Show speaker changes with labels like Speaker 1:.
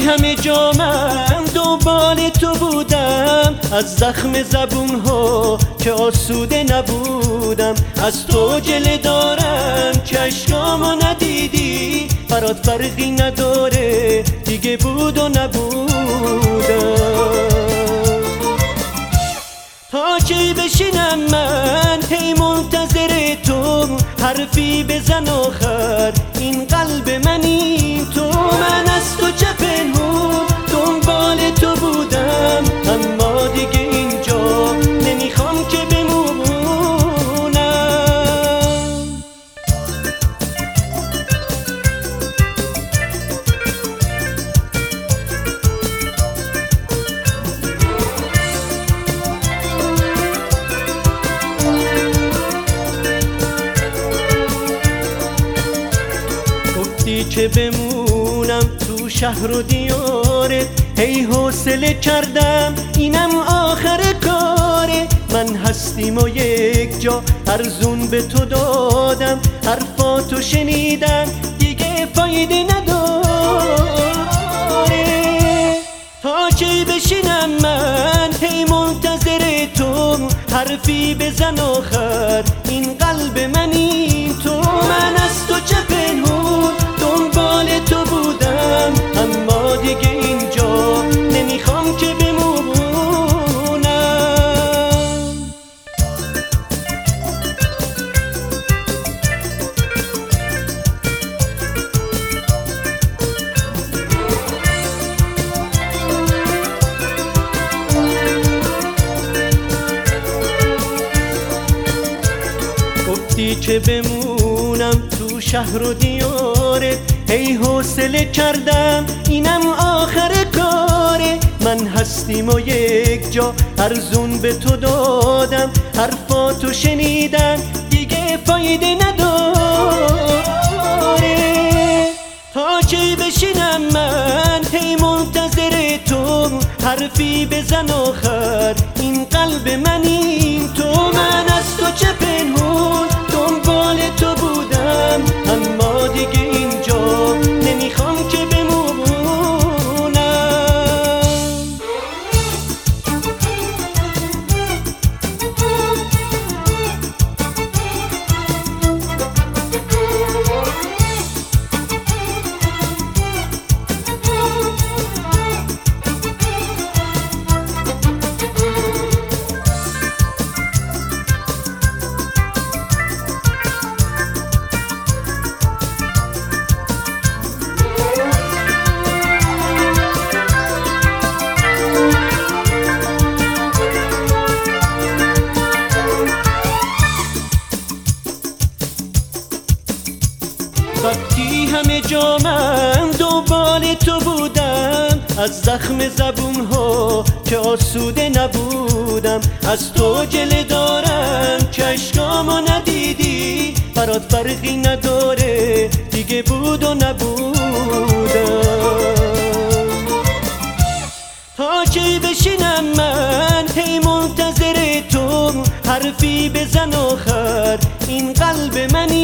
Speaker 1: همه جا من دنبال تو بودم، از زخم زبون ها که آسوده نبودم. از تو گله دارم که اشکامو ندیدی، برات فرقی نداره دیگه بود و نبودم. تا کی بشینم من هی منتظر تو، حرفی بزن آخر این قلب منی تو. من از تو چه پنهون دنبال تو بودم، اما دیگه اینجا نمیخوام که بمونم. گفتی که بمونم تو شهر و دیاره، هی حوصله کردم اینم آخر کاره. من هستیم و یک جا ارزون به تو دادم، حرفاتو شنیدم دیگه فایده نداره. تا کی بشینم من هی منتظر تو، حرفی بزن آخر این قلب منی تو. من از تو چه پنهون دنبال تو بودم، اما دیگه اینجا نمیخوام که بمونم. گفتی که بمونم تو شهر و دیاره، هی حوصله کردم اینم آخر کاره. من هستیم و یک جا ارزون به تو دادم، حرفاتو شنیدم دیگه فایده نداره. تا کی بشینم من هی منتظر تو، حرفی بزن آخر این قلب منی تو. من از تو چه پنهون دنبال تو بودم، اما دیگه اینجا نمیخوام که بمونم. وقتی همه جا من دنبال تو بودم، از زخم زبون ها که آسوده نبودم. از تو گله دارم که اشکامو ندیدی، برات فرقی نداره دیگه بود و نبودم. تا کی بشینم من هی منتظر تو، حرفی بزن آخر این قلب منی